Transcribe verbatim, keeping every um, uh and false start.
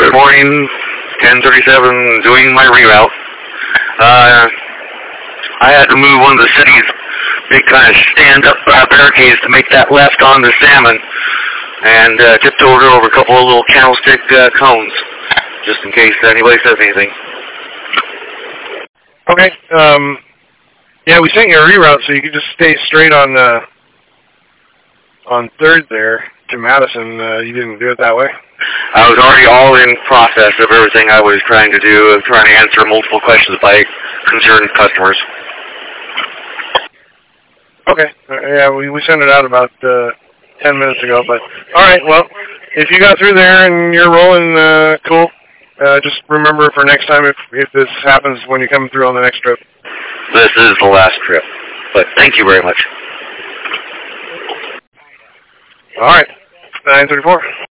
Good morning, ten thirty-seven, doing my reroute. Uh, I had to move one of the city's big kind of stand-up uh, barricades to make that left on the Salmon, and uh, tipped over over a couple of little candlestick uh, cones, just in case anybody says anything. Okay. Um, yeah, we sent you a reroute, so you could just stay straight on uh, on third there to Madison. Uh, you didn't do it that way? I was already all in process of everything I was trying to do, of trying to answer multiple questions by concerned customers. Okay. Uh, yeah, we, we sent it out about uh, ten minutes ago, but all right, well, if you got through there and you're rolling, uh, cool. Uh, just remember for next time if, if this happens when you come through on the next trip. This is the last trip, but thank you very much. All right. nine thirty-four.